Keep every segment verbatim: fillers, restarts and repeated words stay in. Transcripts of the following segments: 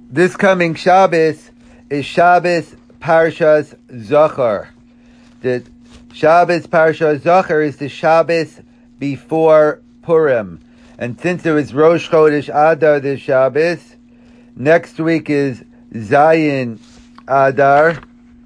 This coming Shabbos is Shabbos Parshas Zachar. The Shabbos Parshas Zachar is the Shabbos before Purim. And since it was Rosh Chodesh Adar this Shabbos, next week is Zayin Adar.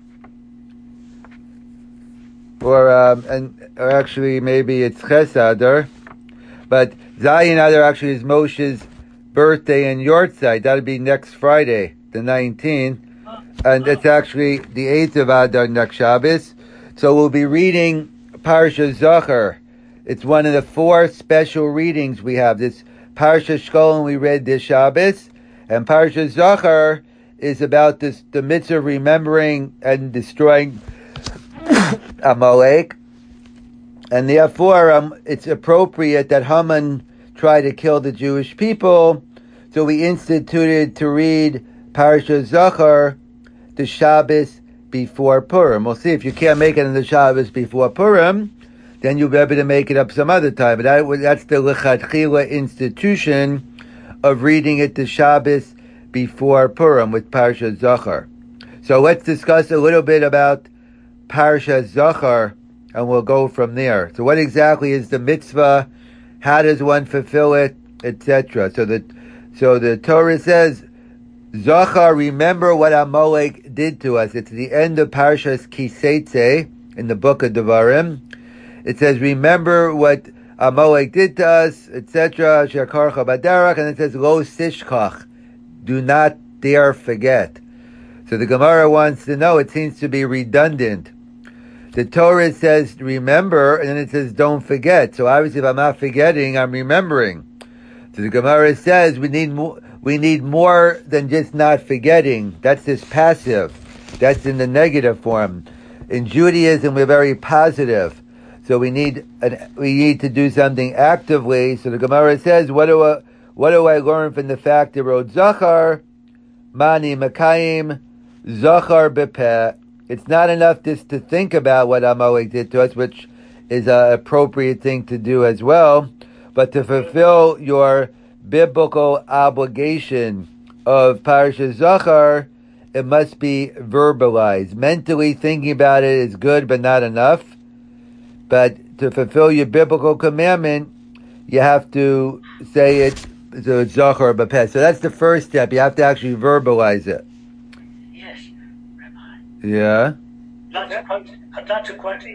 Or, um, and, or actually maybe it's Ches Adar. But Zayin Adar actually is Moshe's birthday and Yortzeit. That'll be next Friday, the nineteenth. And it's actually the eighth of Adar next Shabbos. So we'll be reading Parsha Zachar. It's one of the four special readings we have. This Parsha Shkolin we read this Shabbos. And Parsha Zachar is about this, the mitzvah of remembering and destroying Amalek. And therefore, um, it's appropriate that Haman try to kill the Jewish people. So we instituted to read Parsha Zachar the Shabbos before Purim. We'll see if you can't make it on the Shabbos before Purim, then you'll be able to make it up some other time. But that, that's the Lechatchila institution of reading it the Shabbos before Purim with Parsha Zachar. So let's discuss a little bit about Parsha Zachar, and we'll go from there. So what exactly is the mitzvah? How does one fulfill it, et cetera? So the so the Torah says, Zachar, remember what Amalek did to us. It's the end of Parshas Kiseitze in the book of Devarim. It says, remember what Amalek did to us, et cetera. Shekarcha baderach, and it says, Lo sishkach, do not dare forget. So the Gemara wants to know. It seems to be redundant. The Torah says, remember, and then it says, don't forget. So obviously, if I'm not forgetting, I'm remembering. So the Gemara says, we need more, we need more than just not forgetting. That's this passive. That's in the negative form. In Judaism, we're very positive. So we need, an, we need to do something actively. So the Gemara says, what do I, what do I learn from the fact that wrote Zachar, Mani Makayim, Zachar Bepeh? It's not enough just to think about what Amalek did to us, which is an appropriate thing to do as well, but to fulfill your biblical obligation of Parashat Zachar, it must be verbalized. Mentally thinking about it is good, but not enough. But to fulfill your biblical commandment, you have to say it, so it's Zachar B'Peh. So that's the first step. You have to actually verbalize it. Yeah. I'd like to quote, I'd like to quote,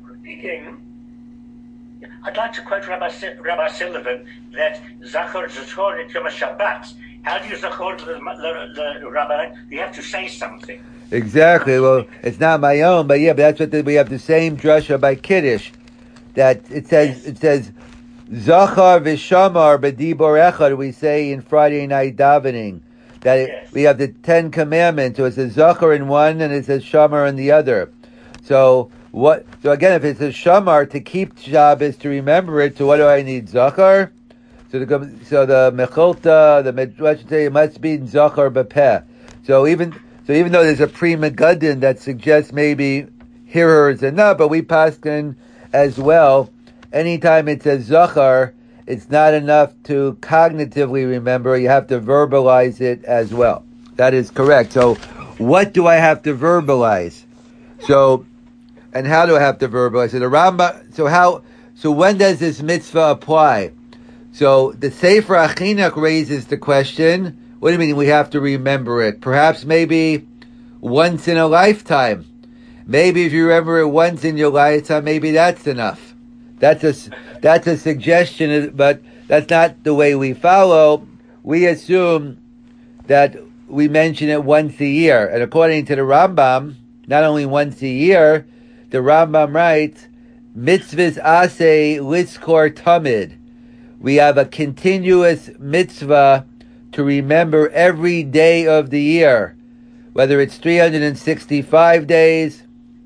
I'd like to quote Rabbi, Rabbi Sullivan that Zachor Zachor et Yom Shabbat. How do you Zachor the, the, the Rabbi? You have to say something. Exactly. Well, it's not my own, but yeah, but that's what the, we have the same drasha by Kiddush. That it says, yes. It says, Zachar v'shamar b'dibor echad, we say in Friday night davening. That it, yes. We have the Ten Commandments, so it says Zachar in one and it says Shamar in the other. So what? So again, if it says Shamar to keep Shabbos, to remember it, so what do I need? Zachar. So the so the Mechilta, the Midrash say it must be Zachar B'Peh. So even so, even though there's a Pri Megaddin that suggests maybe hearer is enough, but we paskin as well. Anytime it says Zachar, it's not enough to cognitively remember. You have to verbalize it as well. That is correct. So what do I have to verbalize? So, and how do I have to verbalize it? The Rambam, so how, so when does this mitzvah apply? So the Sefer Achinuch raises the question, what do you mean we have to remember it? Perhaps maybe once in a lifetime. Maybe if you remember it once in your lifetime, maybe that's enough. That's a, that's a suggestion, but that's not the way we follow. We assume that we mention it once a year. And according to the Rambam, not only once a year, the Rambam writes, mitzvahs aseh liskor tamid. We have a continuous mitzvah to remember every day of the year, whether it's three hundred sixty-five days,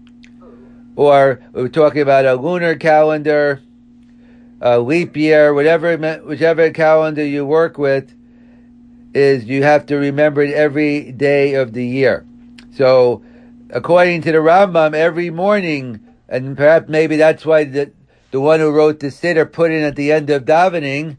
or we're talking about a lunar calendar, a leap year, whatever, whichever calendar you work with, is you have to remember it every day of the year. So, according to the Rambam, every morning, and perhaps maybe that's why the the one who wrote the Siddur put in at the end of davening,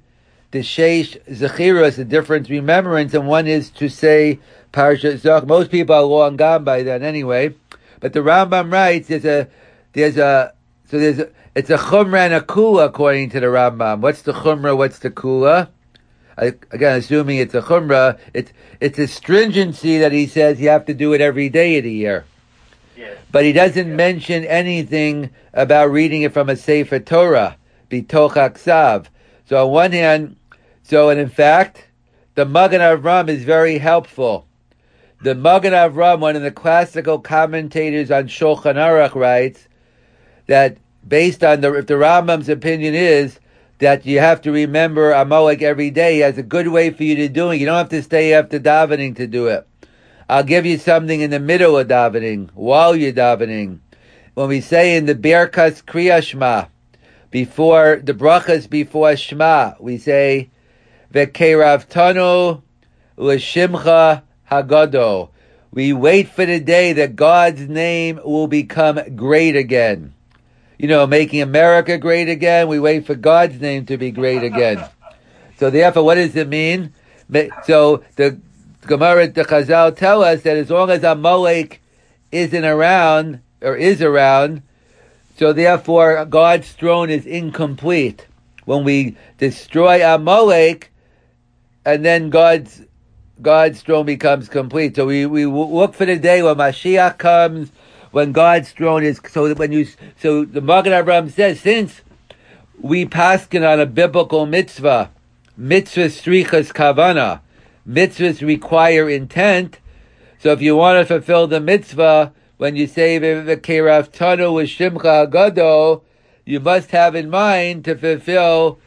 the Sheish Zechiros, the different remembrance, and one is to say Parashat Zachor. Most people are long gone by then anyway. But the Rambam writes, there's a, there's a, so there's a, it's a Chumrah and a Kula according to the Rambam. What's the Chumrah, what's the Kula? I, again, assuming it's a Chumrah, it's, it's a stringency that he says you have to do it every day of the year. Yes. But he doesn't mention anything about reading it from a Sefer Torah, Bitoch Aksav. So on one hand, so and in fact, the Magen Avram is very helpful. The Magen Avram, one of the classical commentators on Shulchan Aruch, writes that based on the, if the Rambam's opinion is that you have to remember Amalek every day, he has a good way for you to do it. You don't have to stay after davening to do it. I'll give you something in the middle of davening, while you're davening. When we say in the Birkas Kriya Shema, before the brachas before Shema, we say V'keiravtanu l'shimcha hagado. We wait for the day that God's name will become great again. You know, making America great again. We wait for God's name to be great again. So therefore, what does it mean? So the Gemara, the Chazal tell us that as long as Amalek isn't around, or is around, so therefore God's throne is incomplete. When we destroy Amalek, and then God's God's throne becomes complete. So we, we look for the day when Mashiach comes, when God's throne is, so that when you, so the Magen Avraham says, since we paskin on a biblical mitzvah, mitzvah strichas kavana, mitzvahs require intent, so if you want to fulfill the mitzvah, when you say v'keiravtanu l'shimcha hagado, you must have in mind to fulfill,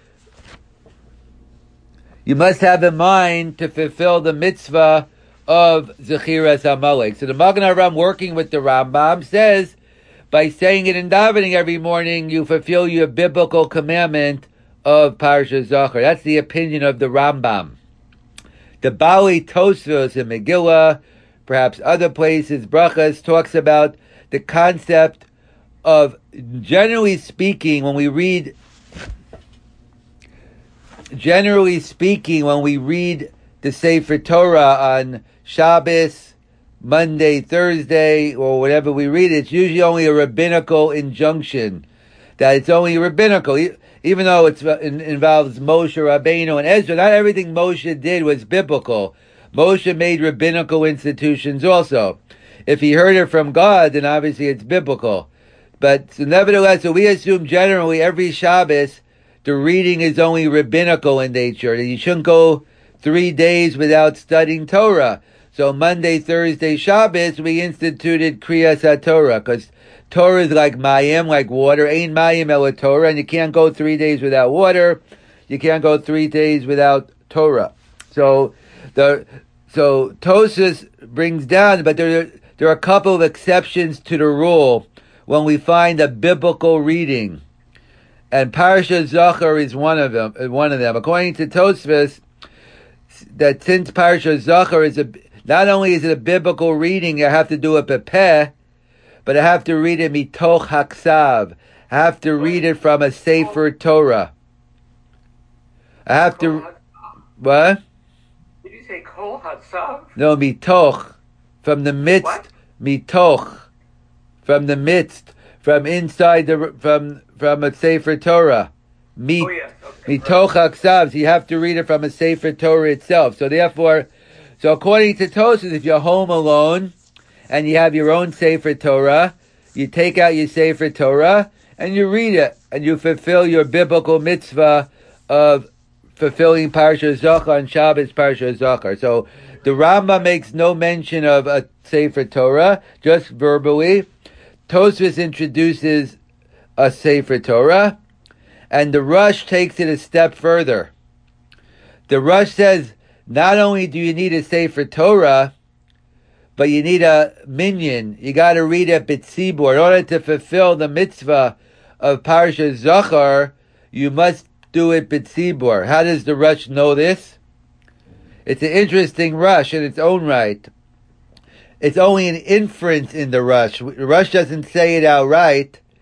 you must have in mind to fulfill the mitzvah of Zechiras Amalek. So the Magen Avraham, working with the Rambam, says, by saying it in davening every morning, you fulfill your biblical commandment of Parashat Zachor. That's the opinion of the Rambam. The Bali Tosfos in Megillah, perhaps other places, Brachas, talks about the concept of, generally speaking, when we read, generally speaking, when we read the Sefer Torah on Shabbos, Monday, Thursday, or whatever we read, it's usually only a rabbinical injunction. That it's only rabbinical. Even though it's, it involves Moshe Rabbeinu and Ezra, not everything Moshe did was biblical. Moshe made rabbinical institutions also. If he heard it from God, then obviously it's biblical. But so nevertheless, so we assume generally every Shabbos, the reading is only rabbinical in nature. You shouldn't go three days without studying Torah. So Monday, Thursday, Shabbos, we instituted Kriyas HaTorah, because Torah is like mayim, like water. Ain't mayim ela Torah, and you can't go three days without water. You can't go three days without Torah. So the so Tosas brings down, but there there are a couple of exceptions to the rule when we find a biblical reading, and Parashat Zachor is one of them. One of them, according to Tosfos, that since Parashat Zachor is a, not only is it a biblical reading, I have to do it bepeh, but I have to read it mitoch haksav. I have to read it from a Sefer Torah. I have to, what? Did you say kol hatzav? No, mitoch, from the midst, What? mitoch, from the midst, from inside the, from, from a Sefer Torah. Mi, Oh, yes. Okay. mitoch haksav. So you have to read it from a Sefer Torah itself. So therefore, so according to Tosfos, if you're home alone, and you have your own Sefer Torah, you take out your Sefer Torah, and you read it, and you fulfill your biblical mitzvah of fulfilling Parashat Zachor on Shabbos, Parashat Zachor. So the Rambam makes no mention of a Sefer Torah, just verbally. Tosfos introduces a Sefer Torah, and the Rush takes it a step further. The Rush says, not only do you need a Sefer Torah, but you need a minyan. You got to read it b'tzibur. In order to fulfill the mitzvah of Parashat Zachor, you must do it b'tzibur. How does the Rush know this? It's an interesting Rush in its own right. It's only an inference in the Rush. The Rush doesn't say it outright,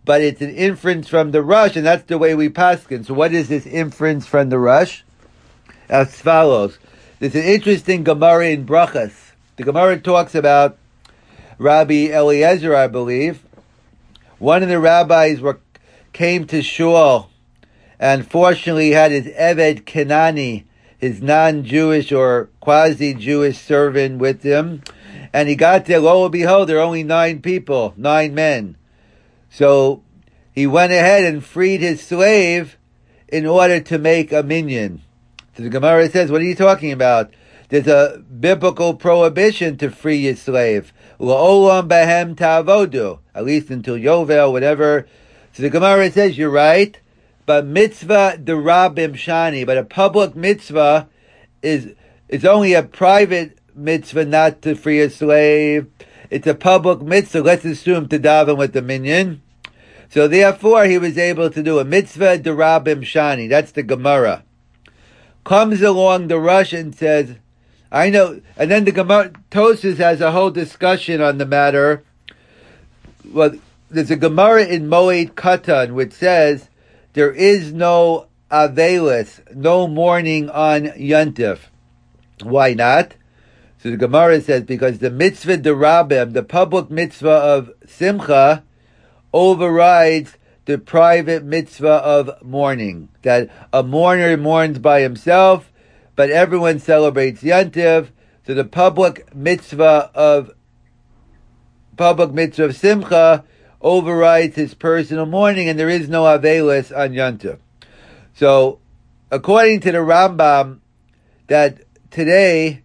but it's an inference from the Rush, and that's the way we paskin. So what is this inference from the Rush? As follows. There's an interesting Gemara in Brachas. The Gemara talks about Rabbi Eliezer, I believe. One of the rabbis were, came to Shul, and fortunately had his Eved Kenani, his non-Jewish or quasi-Jewish servant with him. And he got there, lo and behold, there are only nine people, nine men. So he went ahead and freed his slave in order to make a minyan. So the Gemara says, what are you talking about? There's a biblical prohibition to free your slave. La'olam bahem ta'avodu. At least until Yovel, whatever. So the Gemara says, you're right. But mitzvah derabim shani. But a public mitzvah is, is only a private mitzvah not to free a slave. It's a public mitzvah. Let's assume to daven with the minyan. So therefore, he was able to do a mitzvah derabim shani. That's the Gemara. Comes along the Rush and says, I know, and then the Gemara, Tosfos has a whole discussion on the matter. Well, there's a Gemara in Moed Katan which says there is no Avelis, no mourning on Yontif. Why not? So the Gemara says because the mitzvah derabim, the public mitzvah of Simcha, overrides the private mitzvah of mourning. That a mourner mourns by himself, but everyone celebrates Yontif. So the public mitzvah of public mitzvah of Simcha overrides his personal mourning, and there is no Avelis on Yontif. So, according to the Rambam, that today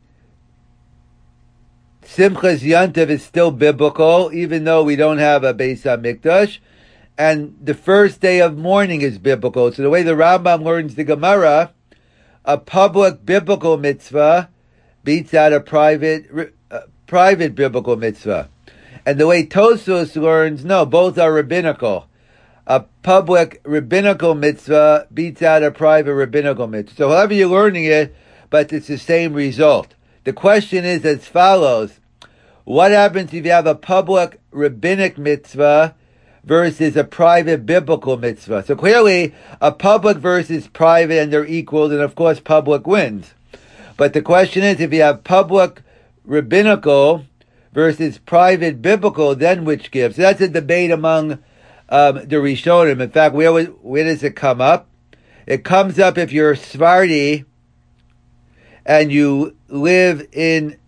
Simchas Yontif is still biblical, even though we don't have a Beis HaMikdash. And the first day of mourning is biblical. So the way the Rambam learns the Gemara, a public biblical mitzvah beats out a private uh, private biblical mitzvah. And the way Tosfos learns, no, both are rabbinical. A public rabbinical mitzvah beats out a private rabbinical mitzvah. So however you're learning it, but it's the same result. The question is as follows. What happens if you have a public rabbinic mitzvah versus a private biblical mitzvah? So clearly, a public versus private, and they're equal, and of course public wins. But the question is, if you have public rabbinical versus private biblical, then which gives? So that's a debate among um, the Rishonim. In fact, where, where does it come up? It comes up if you're Sephardi and you live in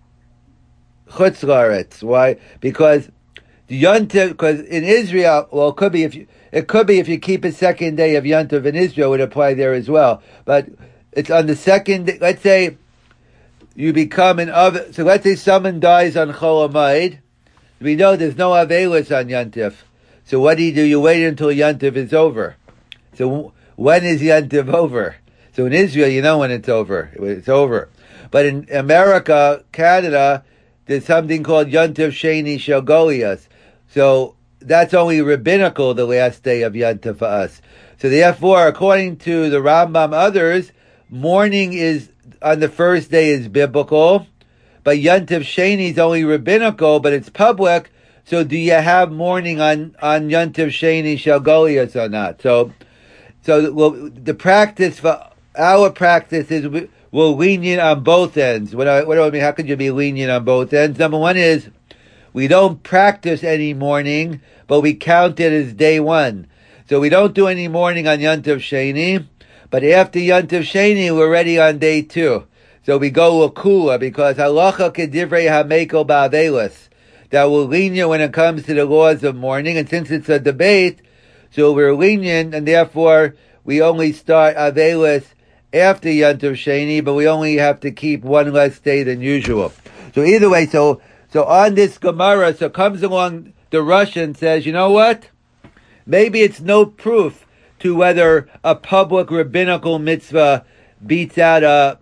Chutz La'aretz. Why? Because the Yontif, because in Israel, well, it could be if you, it could be if you keep a second day of Yontif in Israel, it would apply there as well. But it's on the second day, let's say you become an Av, so let's say someone dies on Chol Hamoed. We know there's no Avelis on Yontif. So what do you do? You wait until Yontif is over. So when is Yontif over? So in Israel, you know when it's over. It's over. But in America, Canada, there's something called Yontif Sheni Shel Goliath. So that's only rabbinical, the last day of Yontif for us. So therefore, according to the Rambam, others, mourning is on the first day is biblical, but Yontif Sheni is only rabbinical, but it's public. So do you have mourning on on Yontif Sheni Shel Goliath or not? So, so well, the practice for our practice is we, we're lenient on both ends. What, I, what do I mean? How could you be lenient on both ends? Number one is we don't practice any mourning, but we count it as day one. So we don't do any mourning on Yontif Sheni, but after Yontif Sheni, we're already on day two. So we go l'kula because halacha kedivrei hamekel ba'avelis, that we're lenient when it comes to the laws of mourning, and since it's a debate, so we're lenient, and therefore we only start avelis after Yontif Sheni, but we only have to keep one less day than usual. So either way, so so on this Gemara, so comes along the Russian says, you know what? Maybe it's no proof to whether a public rabbinical mitzvah beats out a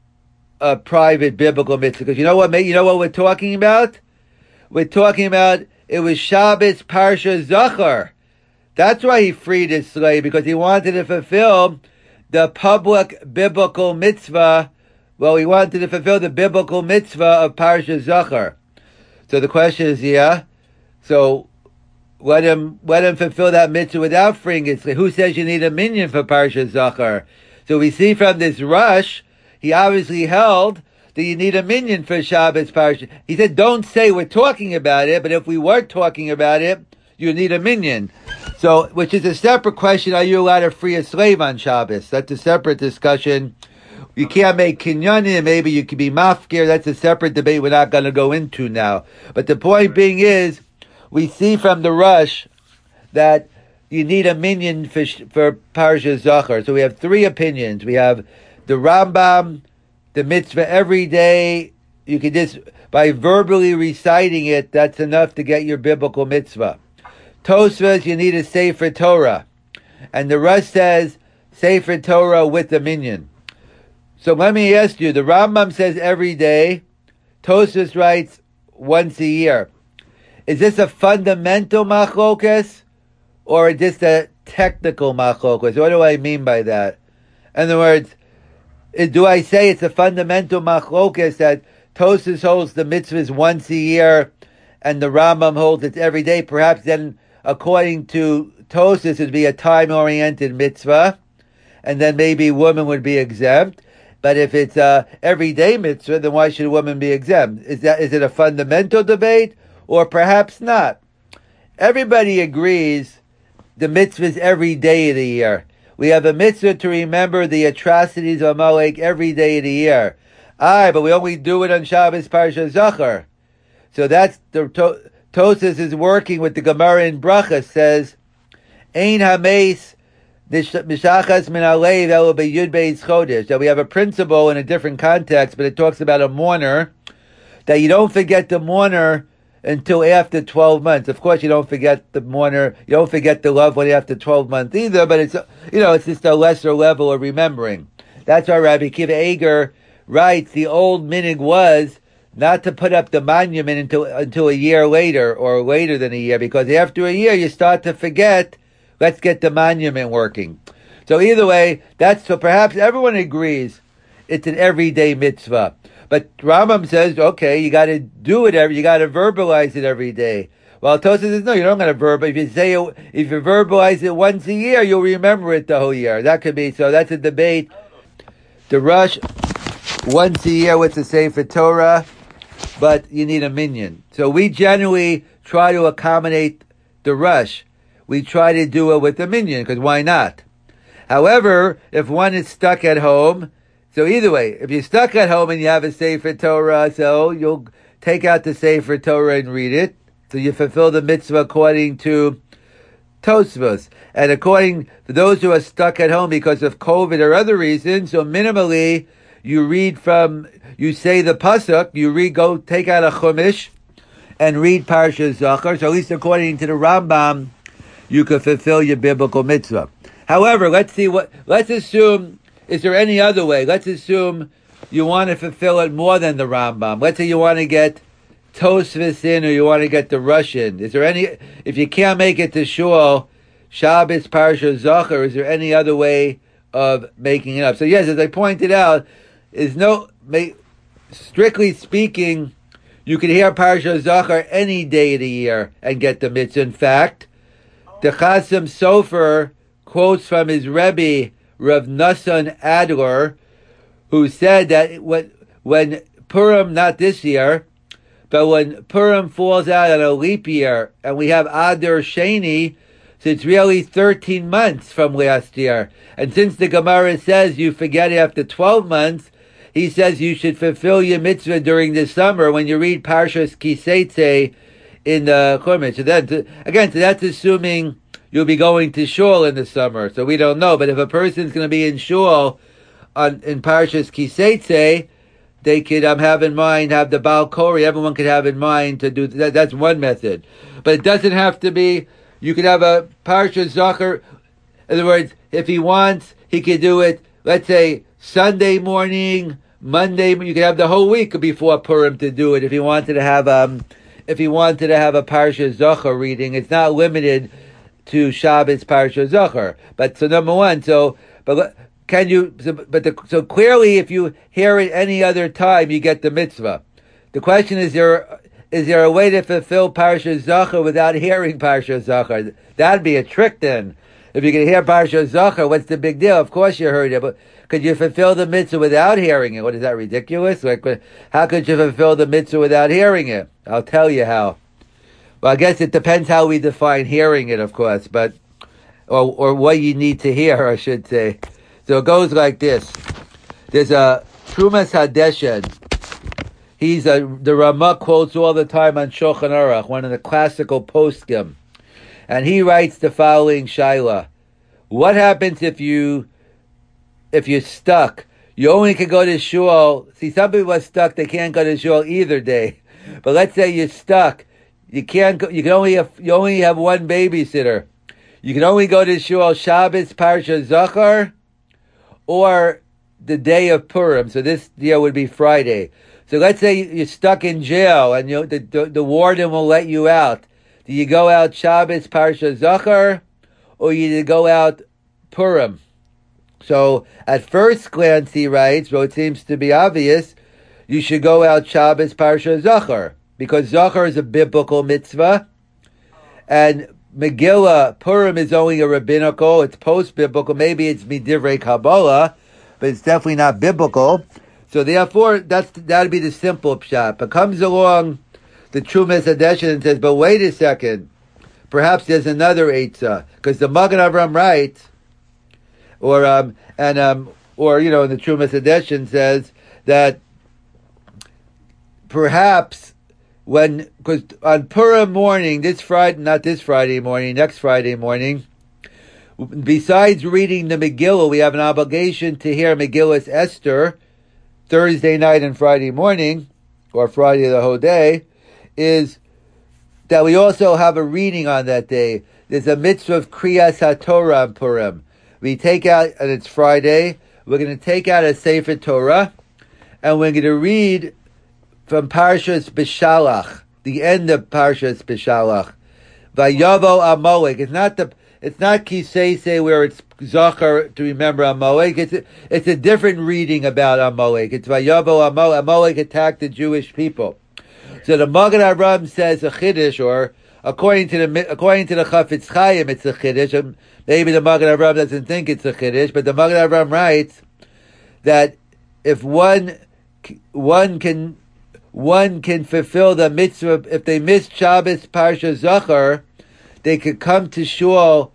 a private biblical mitzvah. Because you know what? You know what we're talking about? We're talking about it was Shabbos Parsha Zachar. That's why he freed his slave, because he wanted to fulfill the public biblical mitzvah. Well, he wanted to fulfill the biblical mitzvah of Parsha Zachar. So the question is, yeah. So let him let him fulfill that mitzvah without freeing it. Who says you need a minyan for Parshas Zachar? So we see from this rush, he obviously held that you need a minyan for Shabbos Parshas. He said, don't say we're talking about it, but if we were talking about it, you need a minyan. So, which is a separate question, are you allowed to free a slave on Shabbos? That's a separate discussion. You can't make kinyanim, maybe you could be mafkir, that's a separate debate we're not going to go into now. But the point being is, we see from the rush that you need a minyan for, for Parshas Zachar. So we have three opinions. We have the Rambam, the mitzvah every day. You can just, by verbally reciting it, that's enough to get your biblical mitzvah. Tosfos, you need a Sefer Torah. And the Rush says, Sefer Torah with the minyan. So let me ask you, the Rambam says every day, Tosfos writes once a year. Is this a fundamental machlokas, or just a technical machlokas? What do I mean by that? In other words, do I say it's a fundamental machlokas that Tosfos holds the mitzvahs once a year, and the Rambam holds it every day? Perhaps then, according to Tosfos, it would be a time-oriented mitzvah, and then maybe women would be exempt. But if it's a everyday mitzvah, then why should a woman be exempt? Is that is it a fundamental debate? Or perhaps not. Everybody agrees the mitzvah is every day of the year. We have a mitzvah to remember the atrocities of Amalek every day of the year. Aye, but we only do it on Shabbos Parshas Zachar. So that's the to, Tosfos is working with the Gemara in Bracha, says, Ein hameis mishachas min alev elo beyud beis chodesh. That we have a principle in a different context, but it talks about a mourner, that you don't forget the mourner until after twelve months. Of course, you don't forget the mourner, you don't forget the loved one after twelve months either, but it's, you know, it's just a lesser level of remembering. That's why Rabbi Akiva Eger writes, the old minig was not to put up the monument until, until a year later, or later than a year, because after a year you start to forget, let's get the monument working. So either way, that's, so perhaps everyone agrees it's an everyday mitzvah. But Rambam says, okay, you got to do it every, you got to verbalize it every day. Well, Tosfos says, no, you don't got to verbalize. If you say it, if you verbalize it once a year, you'll remember it the whole year. That could be, so that's a debate. The rush, once a year with the Sefer Torah, but you need a minyan. So we generally try to accommodate the rush. We try to do it with the minyan, because why not? However, if one is stuck at home, so either way, if you're stuck at home and you have a Sefer Torah, so you'll take out the Sefer Torah and read it. So you fulfill the mitzvah according to Tosfos. And according to those who are stuck at home because of COVID or other reasons, so minimally, you read from, you say the pasuk, you read, go take out a chumash and read Parshas Zachar. So at least according to the Rambam, you could fulfill your biblical mitzvah. However, let's see what, let's assume, is there any other way? Let's assume you want to fulfill it more than the Rambam. Let's say you want to get Tosfos in, or you want to get the Rush in. Is there any, if you can't make it to Shul, Shabbos, Parshas Zachar, is there any other way of making it up? So yes, as I pointed out, is no, strictly speaking, you can hear Parshas Zachar any day of the year and get the mitzvah. In fact, the Chassam Sofer quotes from his Rebbe, Rav Nassan Adler, who said that when, when Purim, not this year, but when Purim falls out on a leap year, and we have Adar Sheni, so it's really thirteen months from last year. And since the Gemara says you forget after twelve months, he says you should fulfill your mitzvah during the summer when you read Parshas Kiseitze in the Chumash. So that, again, so that's assuming you'll be going to shul in the summer. So we don't know. But if a person's going to be in shul on, in Parshas Kiseitze, they could um, have in mind, have the Baal Kori, everyone could have in mind to do that. That's one method. But it doesn't have to be, you could have a Parshas Zachar. In other words, if he wants, he could do it, let's say, Sunday morning, Monday, you could have the whole week before Purim to do it if he wanted to have, um, if he wanted to have a Parshas Zachar reading. It's not limited to Shabbos Parshas Zachar. But so number one, so, but can you, so, but the, so clearly if you hear it any other time, you get the mitzvah. The question is there, is there a way to fulfill Parashat Zachor without hearing Parashat Zachor? That'd be a trick then. If you can hear Parashat Zachor, what's the big deal? Of course you heard it, but could you fulfill the mitzvah without hearing it? What, is that ridiculous? Like, how could you fulfill the mitzvah without hearing it? I'll tell you how. Well, I guess it depends how we define hearing it, of course, but, or, or what you need to hear, I should say. So it goes like this. There's a Trumas Hadeshen. He's a, the Ramah quotes all the time on Shulchan Aruch, one of the classical poskim. And he writes the following shaila. What happens if you, if you're stuck? You only can go to shul. See, some people are stuck, they can't go to shul either day. But let's say you're stuck. You can't go, you can only have, you only have one babysitter. You can only go to shul Shabbos, Parashat Zachor, or the day of Purim. So this year would be Friday. So let's say you're stuck in jail and you, the, the, the warden will let you out. Do you go out Shabbos, Parashat Zachor, or you go out Purim? So at first glance, he writes, well, it seems to be obvious, you should go out Shabbos, Parashat Zachor, because Zachor is a biblical mitzvah, and Megillah, Purim is only a rabbinical, it's post-biblical, maybe it's Midivrei Kabbalah, but it's definitely not biblical. So therefore, that's that'd be the simple pshat. But comes along the Trumas Hadeshen and says, but wait a second, perhaps there's another eitzah, because the Magen Avram writes, or um and um or you know, the Trumas Hadeshen says that perhaps when, because on Purim morning, this Friday, not this Friday morning, next Friday morning, besides reading the Megillah, we have an obligation to hear Megillah's Esther Thursday night and Friday morning, or Friday the whole day, is that we also have a reading on that day. There's a mitzvah of Kriyas HaTorah on Purim. We take out, and it's Friday, we're going to take out a Sefer Torah, and we're going to read from Parshas Beshalach, the end of Parshas Beshalach. Vayavo Amalek. It's not the, it's not Kisese where it's Zachor to remember Amalek. It's a, it's a different reading about Amalek. It's Vayavo Amalek. Amalek attacked the Jewish people. So the Magen Avram says a Chiddush, or according to the according to the Chafetz Chaim, it's a Chiddush. Maybe the Magen Avram doesn't think it's a Chiddush, but the Magen Avram writes that if one one can one can fulfill the mitzvah, if they miss Shabbos Parsha Zachor, they could come to shul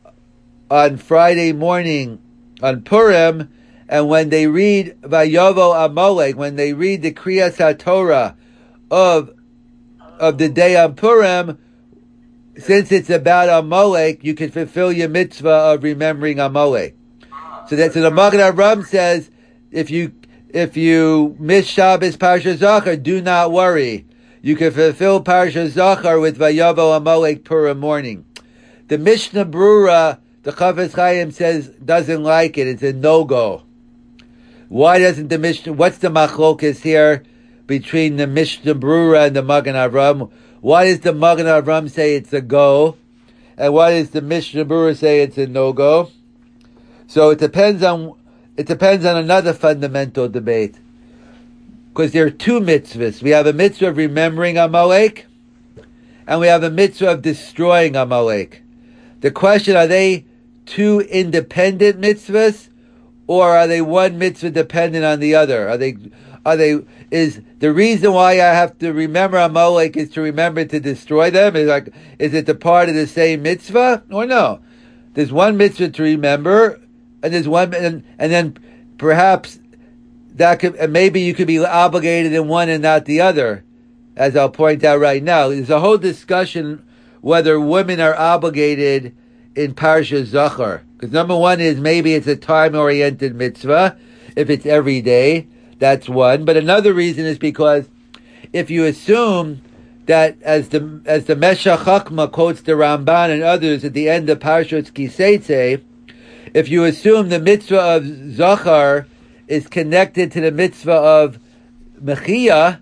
on Friday morning on Purim, and when they read Vayavo Amalek, when they read the Kriyas HaTorah of of the day on Purim, since it's about Amalek, you can fulfill your mitzvah of remembering Amalek. So that's so the Magen Avram says, if you if you miss Shabbos Parsha Zachor, do not worry. You can fulfill Parsha Zachor with Vayavo Amalek Purim morning. The Mishnah Brura, the Chafetz Chaim says, doesn't like it. It's a no-go. Why doesn't the Mishnah, what's the machlokas here between the Mishnah Brura and the Magen Avram? Why does the Magen Avram say it's a go? And why does the Mishnah Brura say it's a no-go? So it depends on, it depends on another fundamental debate. Because there are two mitzvahs. We have a mitzvah of remembering Amalek, and we have a mitzvah of destroying Amalek. The question, are they two independent mitzvahs, or are they one mitzvah dependent on the other? Are they, are they, is the reason why I have to remember Amalek is to remember to destroy them? Is like, is it the part of the same mitzvah, or no? There's one mitzvah to remember, and there's one, and, and then perhaps that could, and maybe you could be obligated in one and not the other, as I'll point out right now. There's a whole discussion whether women are obligated in Parsha Zachor. Because number one is maybe it's a time-oriented mitzvah. If it's every day, that's one. But another reason is because if you assume that, as the as the Meshach Chachma quotes the Ramban and others at the end of Parshas Kisetse, if you assume the mitzvah of Zachor is connected to the mitzvah of Mechiyah,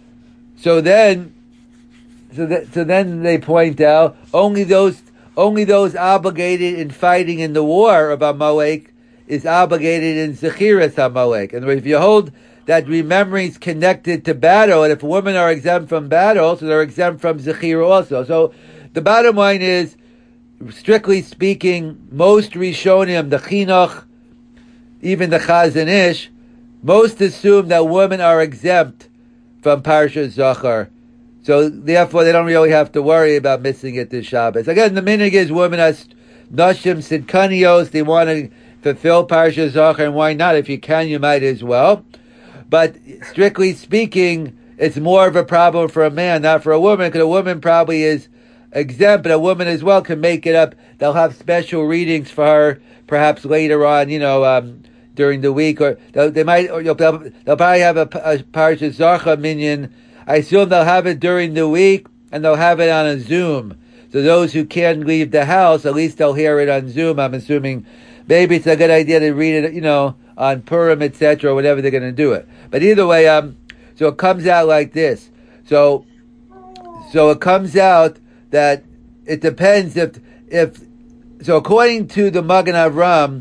so then So, that, so then they point out only those only those obligated in fighting in the war of Amalek is obligated in Zechiras Amalek. And if you hold that remembering is connected to battle, and if women are exempt from battle, so they're exempt from Zechira also. So the bottom line is, strictly speaking, most Rishonim, the Chinuch, even the Chazon Ish, most assume that women are exempt from Parashat Zachar. So therefore, they don't really have to worry about missing it this Shabbos. Again, the minhag is women as Nashim Sidkanios, they want to fulfill Parashat Zachar, and why not? If you can, you might as well. But strictly speaking, it's more of a problem for a man, not for a woman, because a woman probably is exempt, but a woman as well can make it up. They'll have special readings for her, perhaps later on, you know, um, during the week, or they might, or they'll, they'll probably have a, a Parashat Zachar minyan. I assume they'll have it during the week, and they'll have it on a Zoom. So those who can't leave the house, at least they'll hear it on Zoom. I'm assuming maybe it's a good idea to read it, you know, on Purim, et cetera, or whatever they're going to do it. But either way, um, so it comes out like this. So, so it comes out that it depends if, if, so according to the Magen Avram,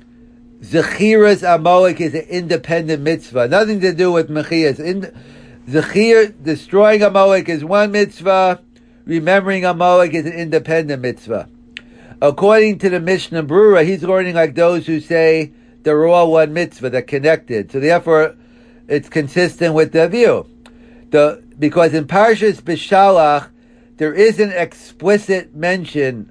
Zechiras Amalek is an independent mitzvah. Nothing to do with Mechias. In, Zechir, destroying Amalek is one mitzvah. Remembering Amalek is an independent mitzvah. According to the Mishnah Brura, he's learning like those who say they're all one mitzvah, they're connected. So therefore, it's consistent with the view. The, because in Parshas Bishalach, there is an explicit mention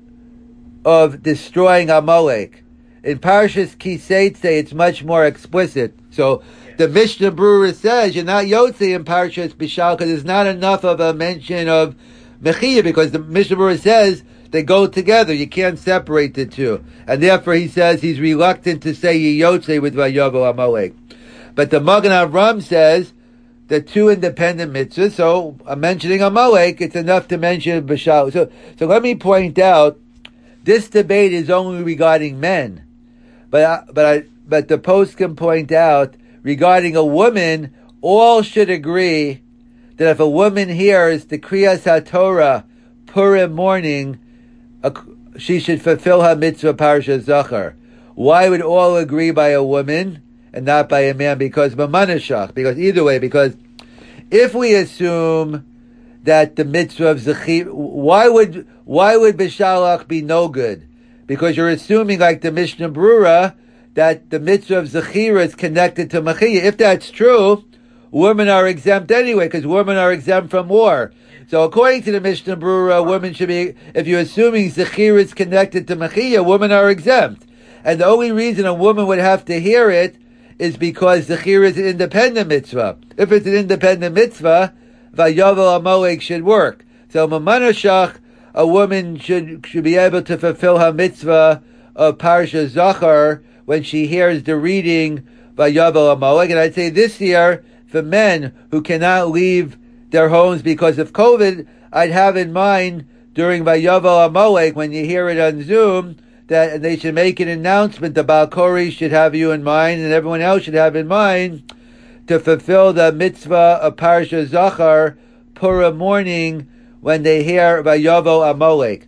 of destroying Amalek. In Parshas Kiseitze, it's much more explicit. So yes. The Mishnah Brura says you're not Yotze in Parshas Bishalach because there's not enough of a mention of Mechiyah, because the Mishnah Brura says they go together. You can't separate the two. And therefore he says he's reluctant to say Yotze with Vayovo Amalek. But the Magen Avram says the two independent mitzvahs, so I'm mentioning Amalek, it's enough to mention Bishal. So, so let me point out, this debate is only regarding men. But I, but I, but the post can point out, regarding a woman, all should agree that if a woman hears the Kriyas HaTorah Purim morning, she should fulfill her mitzvah Parashat Zachar. Why would all agree by a woman and not by a man? Because Mamanashach. Because either way, because if we assume that the mitzvah of Zechir, why would why would Bishalach be no good? Because you're assuming, like the Mishnah Brura, that the mitzvah of Zechira is connected to Mechiyah. If that's true, women are exempt anyway, because women are exempt from war. So according to the Mishnah Brura, women should be, if you're assuming Zechira is connected to Mechiyah, women are exempt. And the only reason a woman would have to hear it is because Zechira is an independent mitzvah. If it's an independent mitzvah, Vayovel Amalek should work. So Mamanashach, a woman should should be able to fulfill her mitzvah of Parashat Zachar when she hears the reading by Vayovel Amalek. And I'd say this year, for men who cannot leave their homes because of COVID, I'd have in mind during Vayovel Amalek, when you hear it on Zoom, that they should make an announcement. The Baal Kori should have you in mind, and everyone else should have in mind to fulfill the mitzvah of Parashat Zachar Purim morning when they hear Vayovel Amalek.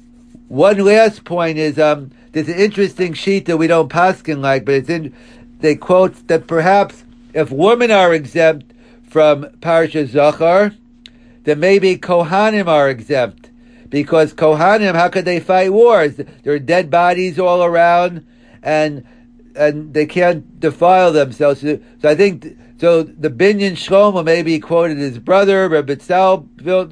One last point is, um, there's an interesting sheet that we don't paskin like, but it's in, they quote that perhaps if women are exempt from Parashat Zachar, then maybe Kohanim are exempt. Because Kohanim, how could they fight wars? There are dead bodies all around, and and they can't defile themselves. So, so I think, so the Binyan Shlomo maybe quoted his brother, Rebbe Tzal,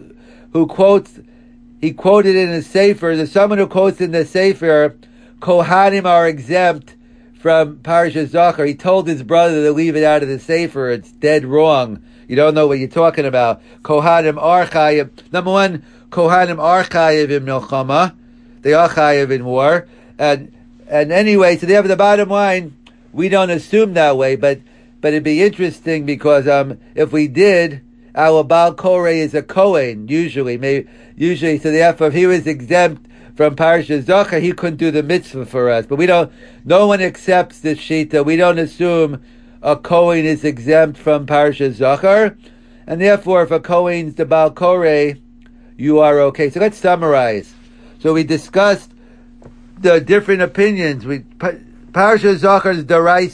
who quotes, he quoted in his Sefer, there's someone who quotes in the Sefer, Kohanim are exempt from Parashat Zachar. He told his brother to leave it out of the Sefer. It's dead wrong. You don't know what you're talking about. Kohanim are chayiv. Number one, Kohanim are chayiv in milchama. They are chayiv in war. And and anyway, so they have the bottom line. We don't assume that way, but but it'd be interesting because um if we did, our Baal Koreh is a Kohen usually. Maybe usually, so therefore, if he was exempt from Parashat Zachar, he couldn't do the mitzvah for us. But we don't. No one accepts this shita. We don't assume a Kohen is exempt from Parashat Zachar, and therefore, if a Kohen's the Baal Koreh, you are okay. So let's summarize. So we discussed the different opinions. We Parashat Zachar is daraisa.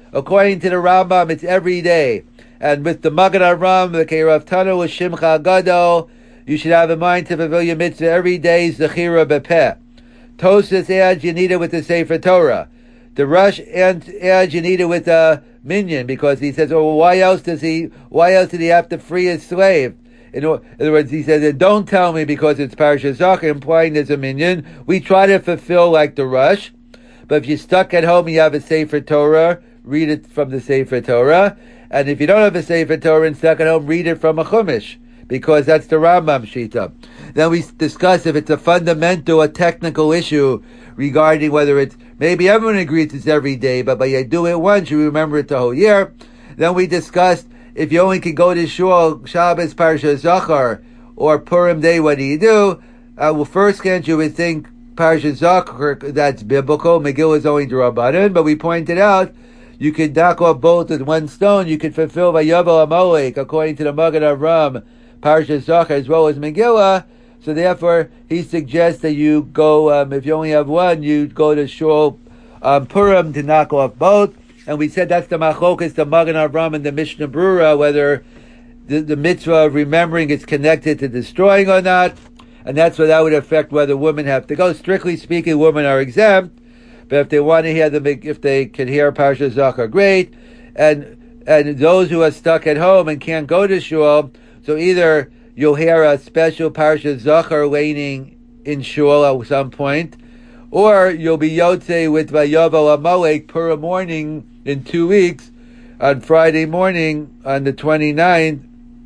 According to the Rambam, it's every day. And with the Magen Avraham, the Kerav Tana with Shimcha Gadol, you should have in mind to fulfill your mitzvah every day, Zechira Bepeh. Tosas adds you need it with the Sefer Torah. The Rush adds you need it with a minyan, because he says, oh, why else does he, why else did he have to free his slave? In other words, he says, don't tell me because it's Parashat Zachor, implying there's a minyan. We try to fulfill like the Rush, but if you're stuck at home, you have a Sefer Torah, read it from the Sefer Torah. And if you don't have a Sefer Torah and stuck at home, read it from a Chumash, because that's the Rambam Shita. Then we discuss if it's a fundamental, a technical issue regarding whether it's, maybe everyone agrees it's every day, but by you do it once, you remember it the whole year. Then we discussed if you only could go to Shul, Shabbos, Parashat Zachor, or Purim Day, what do you do? Uh, well, first glance, you would think Parashat Zachor, that's biblical. Megillah is only D'Rabbanan, but we pointed out you could knock off both with one stone. You could fulfill Vayovel Amalek, according to the Magen Avraham, Parashat Zachor, as well as Megillah. So therefore, he suggests that you go, um, if you only have one, you go to Shul um, Purim to knock off both. And we said that's the Machokas, the Magen Avraham and the Mishnah Brura, whether the, the mitzvah of remembering is connected to destroying or not. And that's what that would affect whether women have to go. Strictly speaking, women are exempt. But if they want to hear the, if they can hear Parashat Zachor, great. And, and those who are stuck at home and can't go to Shul, so either you'll hear a special Parashat Zachor waiting in Shul at some point, or you'll be Yotze with Vayovel Amalek Purim morning in two weeks, on Friday morning, on the twenty-ninth,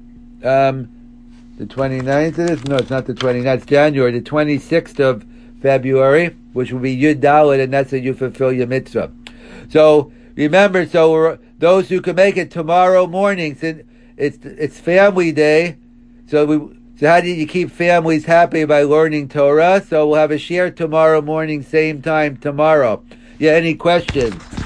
um, the twenty-ninth it is? No, it's not the twenty-ninth, it's January, the twenty-sixth of February, which will be Yud Dalet, and that's how you fulfill your mitzvah. So, remember, so we're, those who can make it tomorrow morning, since it's, it's family day, so we, so how do you keep families happy? By learning Torah. So we'll have a share tomorrow morning, same time tomorrow. Yeah, any questions?